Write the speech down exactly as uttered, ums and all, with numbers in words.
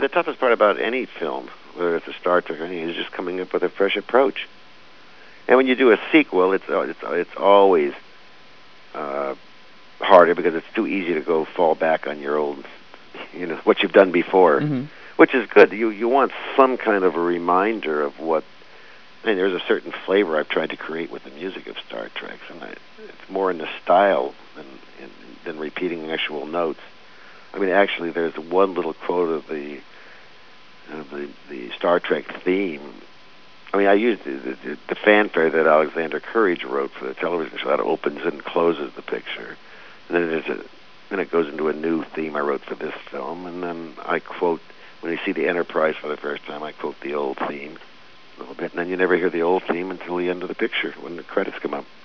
The toughest part about any film, whether it's a Star Trek or anything, is just coming up with a fresh approach. And when you do a sequel, it's uh, it's it's always uh, harder because it's too easy to go fall back on your old, you know, what you've done before, Mm-hmm. which is good. You you want some kind of a reminder of what. I mean, there's a certain flavor I've tried to create with the music of Star Trek, and I, it's more in the style than in, than repeating actual notes. I mean, actually, there's one little quote of the of the the Star Trek theme. I mean, I used the, the, the fanfare that Alexander Courage wrote for the television show that opens and closes the picture, and then there's a then it goes into a new theme I wrote for this film, and then I quote when you see the Enterprise for the first time, I quote the old theme a little bit, and then you never hear the old theme until the end of the picture when the credits come up.